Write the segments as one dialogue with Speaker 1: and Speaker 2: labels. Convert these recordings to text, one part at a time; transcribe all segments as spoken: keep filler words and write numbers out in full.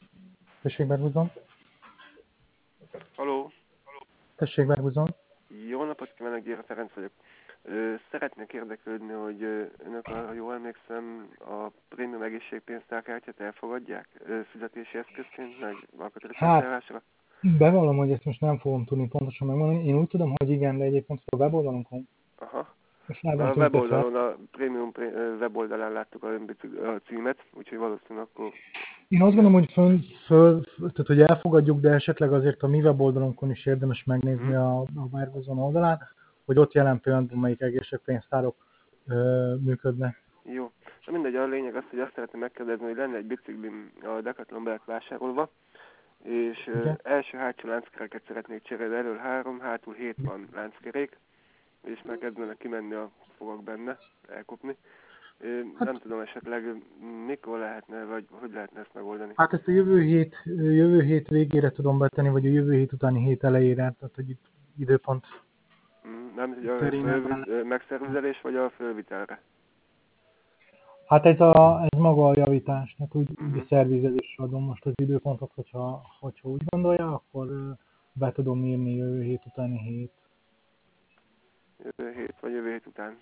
Speaker 1: Tessék, Berguzon.
Speaker 2: Haló,
Speaker 1: Tessék, Berguzon.
Speaker 2: jó napot kívánok, Gyéra Ferenc vagyok. Ö, Szeretnék érdeklődni, hogy ö, önök, ha jól emlékszem, a prémium egészségpénztárkártyát elfogadják ö, fizetési eszközként, meg
Speaker 1: Hát,
Speaker 2: alkatrészvásárlásra?
Speaker 1: bevallom, hogy ezt most nem fogom tudni pontosan megmondani. Én úgy tudom, hogy igen, de egyébként a weboldalunkon
Speaker 2: Aha.
Speaker 1: ezt rá van
Speaker 2: A
Speaker 1: tüntetve.
Speaker 2: weboldalon, a prémium pré- ö, weboldalán láttuk a, önbicik- a címet, úgyhogy valószínűleg akkor
Speaker 1: Én azt
Speaker 2: igen.
Speaker 1: gondolom, hogy föl, föl, tehát, hogy elfogadjuk, de esetleg azért a mi weboldalunkon is érdemes megnézni
Speaker 2: Uh-huh.
Speaker 1: a, a Berguzon oldalán, hogy ott jelen pillanatban melyik egészségpénztárok ö, működnek.
Speaker 2: Jó. Na mindegy, a lényeg az, hogy azt szeretném megkérdezni, hogy lenne egy biciklim a Decathlonba lett vásárolva, és ö,
Speaker 1: Ugye?
Speaker 2: első-hátsó lánckereket szeretnék cserélni, elől három, hátul hét van lánckerék, és már kezdenek kimenni a fogak benne, elkopni. Ö, Nem
Speaker 1: Hát,
Speaker 2: tudom esetleg mikor lehetne, vagy hogy lehetne ezt megoldani.
Speaker 1: hát ezt a jövő hét, jövő hét végére tudom betenni, vagy a jövő hét utáni hét elejére, tehát hogy itt időpont
Speaker 2: Mm, Nem, hogy a
Speaker 1: terénetben.
Speaker 2: fölvi- ö, megszervizelés, vagy a fölvitelre.
Speaker 1: Hát ez, a, ez maga a javítás, tehát úgy, úgy a
Speaker 2: Uh-huh.
Speaker 1: szervizezésre adom most az időpontot, hogyha, hogyha úgy gondolja, akkor ö, be tudom írni jövő hét utáni hét.
Speaker 2: Jövő hét, vagy jövő hét után.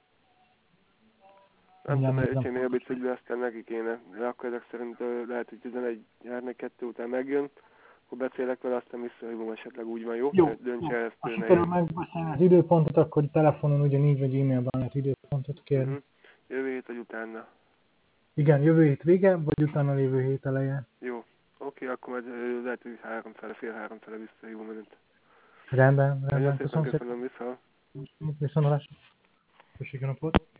Speaker 2: Nem tudom,
Speaker 1: Mindjárt
Speaker 2: mert
Speaker 1: nézem
Speaker 2: öcsémnél a
Speaker 1: pontosan.
Speaker 2: bicikli, aztán neki kéne. De akkor ezek szerint ö, lehet, hogy tizenegy járni kettő után megjön. Akkor beszélek vele, aztán visszahívom, esetleg úgy van, jó?
Speaker 1: Jó,
Speaker 2: Döntse
Speaker 1: jó.
Speaker 2: el, ezt
Speaker 1: Ha
Speaker 2: ő
Speaker 1: sikerül
Speaker 2: nehéz.
Speaker 1: megbeszélni az időpontot, akkor telefonon ugyanígy, vagy e-mailben lehet időpontot kérni.
Speaker 2: Uh-huh. Jövő hét, vagy utána.
Speaker 1: Igen, jövő hét vége, vagy utána lévő hét eleje.
Speaker 2: Jó. Oké, akkor majd ö, lehet, hogy három fele, fél három fele visszahívom önöt.
Speaker 1: Rendben,
Speaker 2: Nagyon
Speaker 1: rendben,
Speaker 2: szépen
Speaker 1: köszönöm szépen.
Speaker 2: köszönöm, vissza.
Speaker 1: Viszontlátásra. Köszönjük a napot.